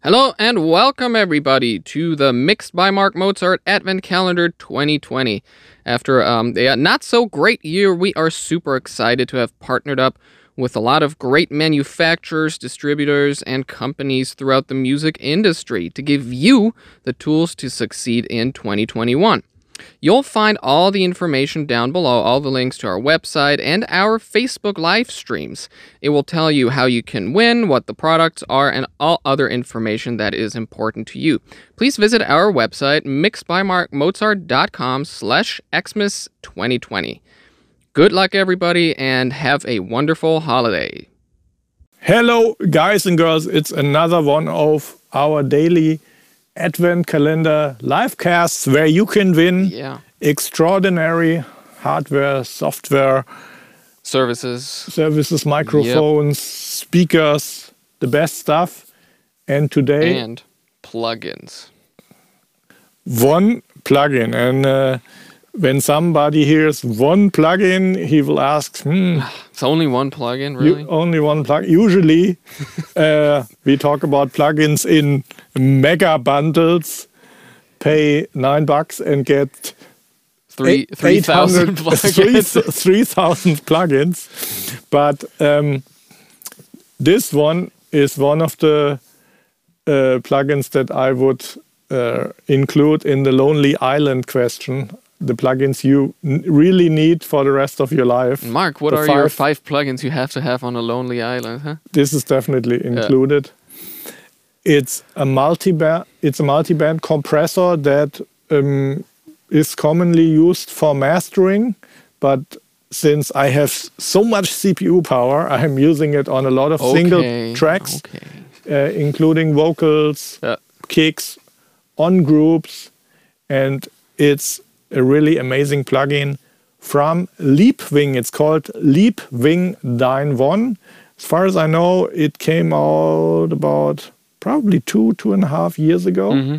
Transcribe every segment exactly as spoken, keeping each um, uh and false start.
Hello and welcome everybody to the Mixed by Mark Mozart Advent Calendar twenty twenty. After um, a not so great year, we are super excited to have partnered up with a lot of great manufacturers, distributors, and companies throughout the music industry to give you the tools to succeed in twenty twenty-one. You'll find all the information down below, all the links to our website and our Facebook live streams. It will tell you how you can win, what the products are, and all other information that is important to you. Please visit our website, mixed by mark mozart dot com slash xmas twenty twenty. Good luck, everybody, and have a wonderful holiday. Hello, guys and girls. It's another one of our daily Advent Calendar live casts where you can win Yeah. extraordinary hardware, software, Services. services, microphones, speakers, the best stuff. And today, And plugins. one plugin. And uh, when somebody hears one plugin, he will ask, hmm, It's only one plugin, really? you, only one plug. Usually, uh, we talk about plugins in mega bundles. Pay nine bucks and get Three, eight- three thousand 800 three- plugins. three thousand plugins. But um, this one is one of the uh, plugins that I would uh, include in the Lonely Island question. The plugins you n- really need for the rest of your life. Mark, what The are your five- five plugins you have to have on a lonely island, huh? This is definitely included. It's a multi-band. It's a multi-band compressor that um, is commonly used for mastering, but since I have so much C P U power, I'm using it on a lot of single Okay, tracks, Okay. uh, including vocals, Yeah. kicks, on groups, and it's a really amazing plugin from Leapwing. It's called Leapwing Dyne one. As far as I know, it came out about probably two, two and a half years ago. Mhm.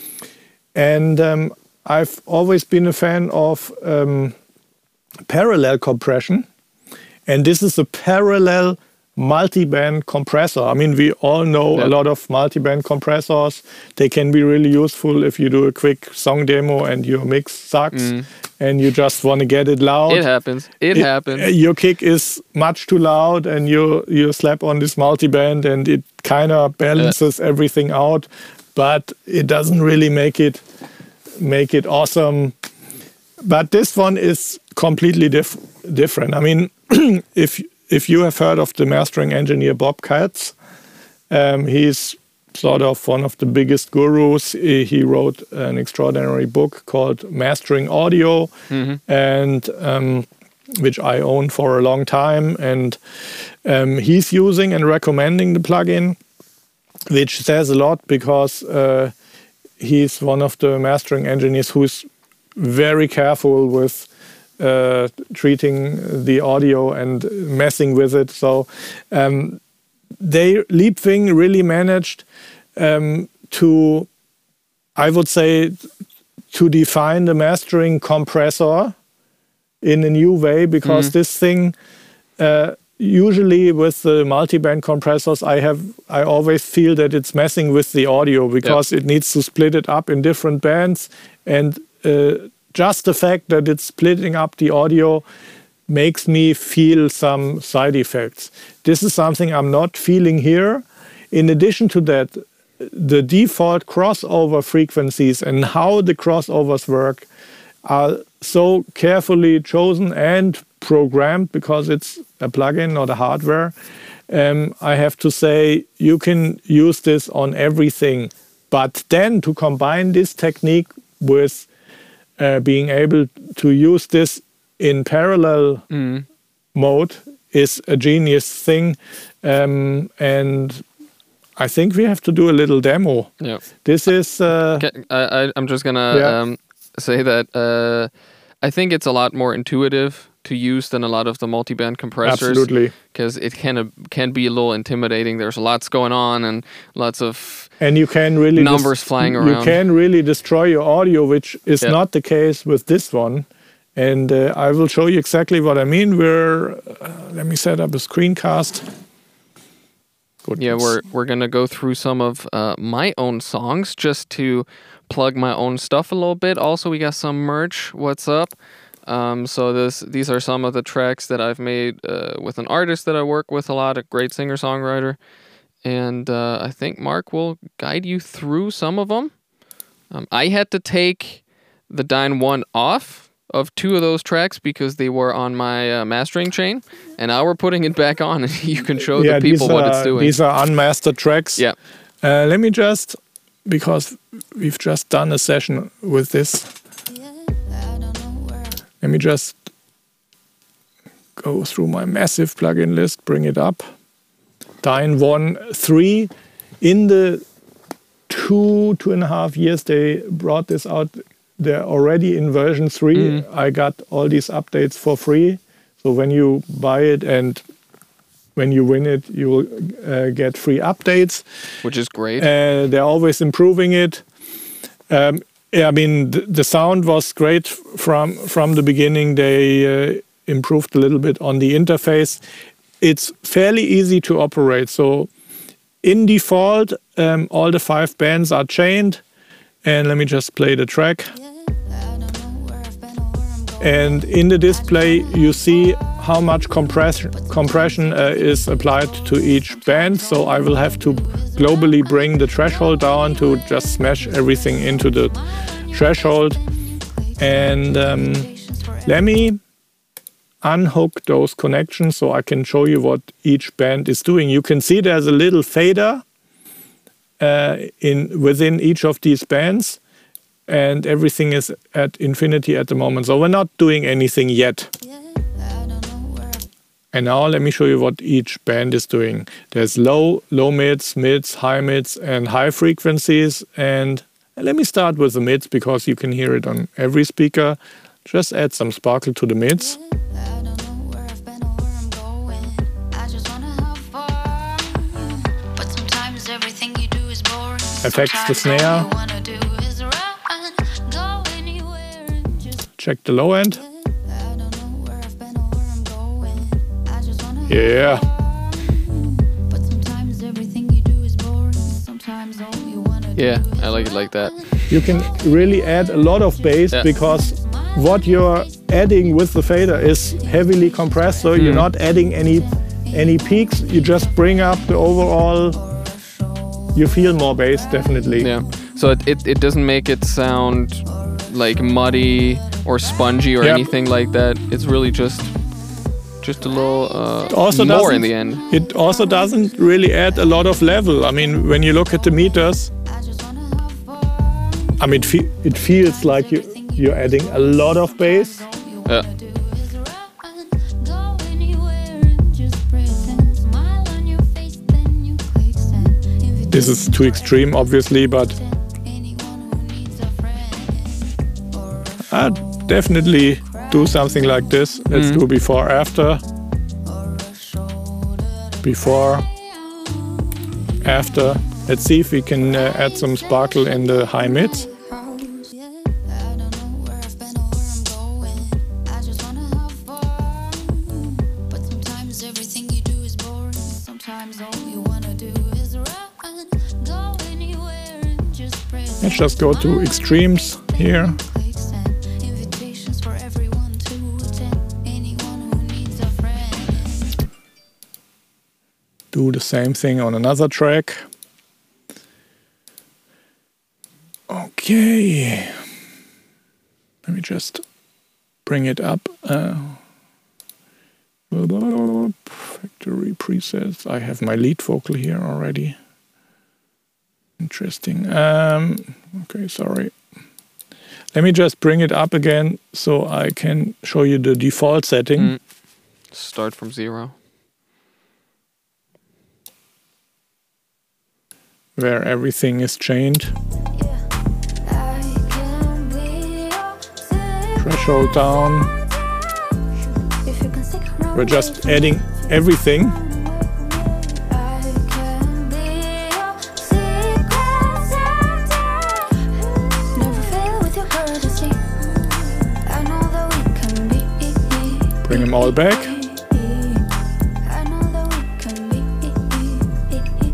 And um, I've always been a fan of um, parallel compression. And this is a parallel multi-band compressor. I mean, we all know Yeah. a lot of multi-band compressors. They can be really useful if you do a quick song demo and your mix sucks and you just want to get it loud. It happens. It, It- happens. uh, Your kick is much too loud, and you you slap on this multiband, and it kind of balances everything out, but it doesn't really make it make it awesome. But this one is completely diff- different. I mean, if if you have heard of the mastering engineer Bob Katz, um, he's sort of one of the biggest gurus. He he wrote an extraordinary book called Mastering Audio, and um, which I own for a long time. And um, he's using and recommending the plugin, which says a lot because uh, he's one of the mastering engineers who's very careful with uh, treating the audio and messing with it. So um, they Leapwing really managed um, to, I would say, to define the mastering compressor in a new way, because this thing, uh, usually with the multi-band compressors, I have I always feel that it's messing with the audio because it needs to split it up in different bands, and uh, just the fact that it's splitting up the audio makes me feel some side effects. This is something I'm not feeling here. In addition to that, the default crossover frequencies and how the crossovers work are so carefully chosen and programmed because it's a plugin, not a hardware. Um, I have to say, you can use this on everything. But then to combine this technique with uh, being able to use this in parallel mode is a genius thing. Um, and I think we have to do a little demo. Yeah. This is... Uh, Okay, I, I, I'm just gonna Yeah. um, say that uh, I think it's a lot more intuitive to use than a lot of the multi-band compressors. Absolutely. Because it can can be a little intimidating. There's lots going on and lots of And you can really numbers flying you around. can really destroy your audio, which is Yeah. not the case with this one. And uh, I will show you exactly what I mean. We're uh, let me set up a screencast. goodness. Yeah, we're we're gonna go through some of uh, my own songs just to plug my own stuff a little bit. Also, we got some merch. What's up? Um, so this these are some of the tracks that I've made uh, with an artist that I work with a lot, a great singer-songwriter. And uh, I think Mark will guide you through some of them. Um, I had to take the Dyne one off of two of those tracks because they were on my uh, mastering chain, and now we're putting it back on, and you can show yeah, the people are, what it's doing. These are unmastered tracks. Yeah. Uh, let me just, because we've just done a session with this, let me just go through my massive plugin list, bring it up. Dyne one three. In the two, two and a half years they brought this out, they're already in version three. Mm. I got all these updates for free. So when you buy it and when you win it, you will uh, get free updates. Which is great. Uh, they're always improving it. Um, yeah, I mean, the, the sound was great from, from the beginning. They uh, improved a little bit on the interface. It's fairly easy to operate. So in default, um, all the five bands are chained. And let me just play the track. And in the display, you see how much compression, compression uh, is applied to each band. So I will have to globally bring the threshold down to just smash everything into the threshold. And um, let me unhook those connections so I can show you what each band is doing. You can see there's a little fader uh, in within each of these bands, and everything is at infinity at the moment. So we're not doing anything yet. And now let me show you what each band is doing. There's low, low mids, mids, high mids, and high frequencies. And let me start with the mids because you can hear it on every speaker. Just add some sparkle to the mids. Affects the snare. Check the low end. Yeah. Yeah, I like it like that. You can really add a lot of bass yeah. because what you're adding with the fader is heavily compressed, so mm. you're not adding any any peaks. You just bring up the overall. You feel more bass, definitely. Yeah. So it, it, it doesn't make it sound like muddy or spongy or yep. anything like that. It's really just just a little uh, also more in the end. It also doesn't really add a lot of level. I mean, when you look at the meters, I mean, it, fe it feels like you you're adding a lot of bass. Yeah. This is too extreme, obviously, but I'd definitely do something like this. Let's mm. do before, after. Before, after. Let's see if we can uh, add some sparkle in the high mids. Let's just go to extremes here. Do the same thing on another track. Okay. Let me just bring it up. Uh, factory presets. I have my lead vocal here already. Interesting. Um, okay, sorry. Let me just bring it up again so I can show you the default setting. Mm. Start from zero. Where everything is chained. Threshold down. We're just adding everything. Bring them all back.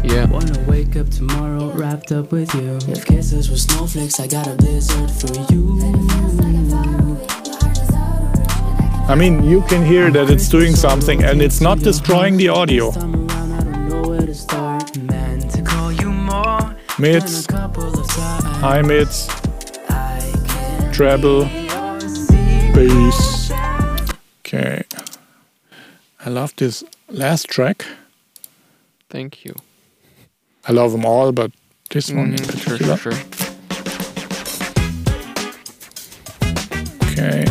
Yeah. Wanna wake up tomorrow wrapped up with you. If kisses were snowflakes, I got a blizzard for you. I mean, you can hear that it's doing something and it's not destroying the audio. Mids, high mids, treble, bass. Okay. I love this last track. Thank you. I love them all, but this one in Mm-hmm. Sure, particular. sure, sure. Okay.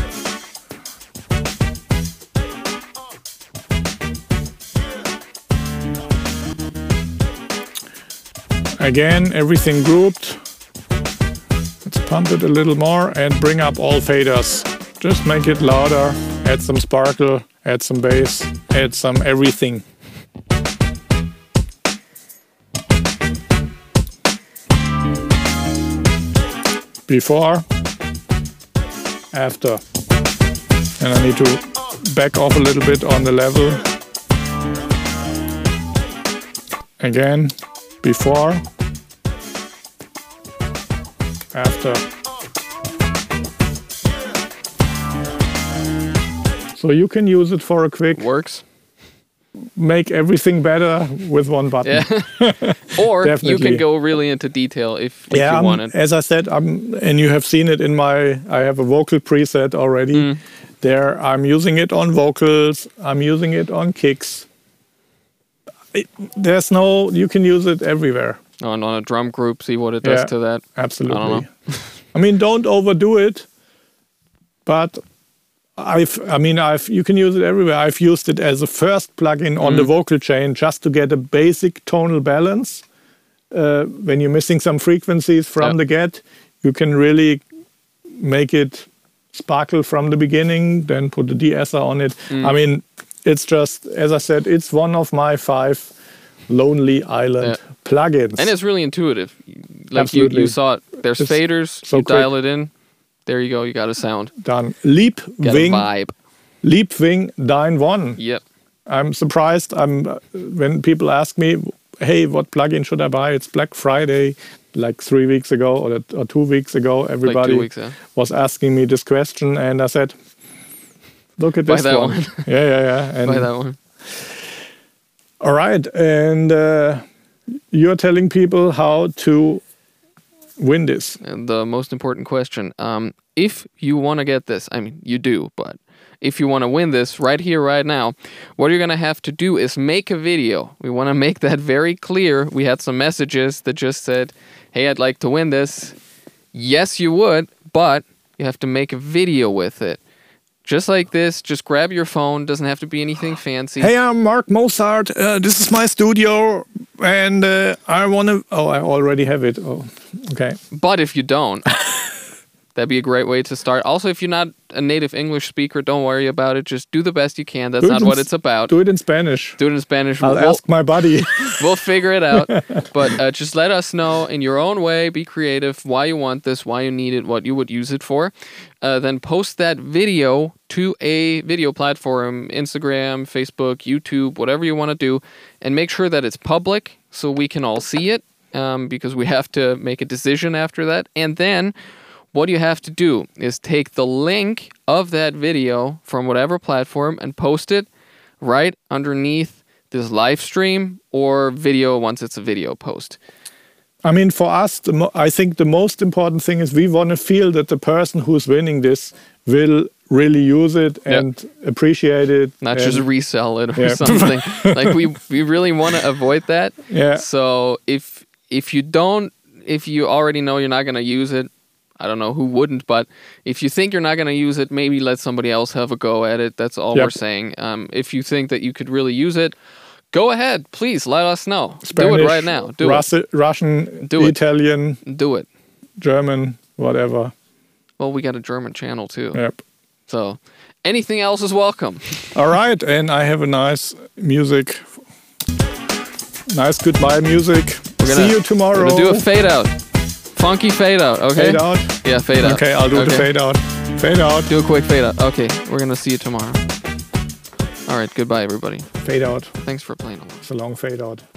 Again, everything grouped. Let's pump it a little more and bring up all faders. Just make it louder, add some sparkle, add some bass, add some everything. Before, after. And I need to back off a little bit on the level. Again, before, after. So you can use it for a quick Works. make everything better with one button. Yeah. Or you Definitely. can go really into detail if, if Yeah, you I'm- want it. as I said, I'm, and you have seen it in my, I have a vocal preset already. Mm. There, I'm using it on vocals, I'm using it on kicks. It, there's no, you can use it everywhere. On, on a drum group, see what it does Yeah. to that. Absolutely. I don't know. I mean, don't overdo it, but I've, I mean, I've, you can use it everywhere. I've used it as a first plugin on the Mm. vocal chain just to get a basic tonal balance. Uh, when you're missing some frequencies from Yeah. the get, you can really make it sparkle from the beginning, then put the de-esser on it. Mm. I mean, it's just, as I said, it's one of my five Lonely Island Yeah. plugins. And it's really intuitive. Like you, Absolutely. you saw it. There's It's faders. so you dial quick. it in. There you go. You got a sound. Done. Leap Get Wing, a vibe. Leap Wing Dyne one. Yep. I'm surprised. I'm uh, when people ask me, "Hey, what plugin should I buy?" It's Black Friday, like three weeks ago or, or two weeks ago. Everybody weeks, yeah. was asking me this question, and I said, "Look at Buy this that one." one. yeah, yeah, yeah. And Buy that one. all right, and uh, you're telling people how to win this. And the most important question. Um, if you want to get this, I mean, you do, but if you want to win this right here, right now, what you're going to have to do is make a video. We want to make that very clear. We had some messages that just said, hey, I'd like to win this. Yes, you would, but you have to make a video with it. Just like this, just grab your phone. Doesn't have to be anything fancy. Hey, I'm Mark Mozart. Uh, this is my studio, and uh, I want to. Oh, I already have it. Oh, okay. But if you don't, that'd be a great way to start. Also, if you're not a native English speaker, don't worry about it. Just do the best you can. That's Do it not in what s- it's about. Do it in Spanish. Do it in Spanish. I'll we'll, ask my buddy. we'll figure it out. But uh, just let us know in your own way. Be creative. Why you want this. Why you need it. What you would use it for. Uh, then post that video to a video platform, Instagram, Facebook, YouTube, whatever you want to do, and make sure that it's public so we can all see it, um, because we have to make a decision after that. And then what you have to do is take the link of that video from whatever platform and post it right underneath this live stream or video once it's a video post. I mean, for us, the mo- I think the most important thing is we want to feel that the person who's winning this will really use it and appreciate it. Not and- just resell it or Yeah. something. Like we we really want to avoid that. Yeah. So if if you don't, if you already know you're not going to use it, I don't know who wouldn't, but if you think you're not going to use it, maybe let somebody else have a go at it. That's all Yep. we're saying. Um, if you think that you could really use it, go ahead. Please let us know. Do Spanish, it right now. Do Russi- Russian, Do it. Italian, it. Do it. German, whatever. Well, we got a German channel too. Yep. So anything else is welcome. All right, and I have a nice music, nice goodbye music. We're gonna, See you tomorrow. We're going to do a fade out. Funky fade out, okay? Fade out. Yeah, fade out. Okay, I'll do the Okay. fade out. Fade out. Do a quick fade out. Okay, we're going to see you tomorrow. All right, goodbye, everybody. Fade out. Thanks for playing along. It's a long fade out.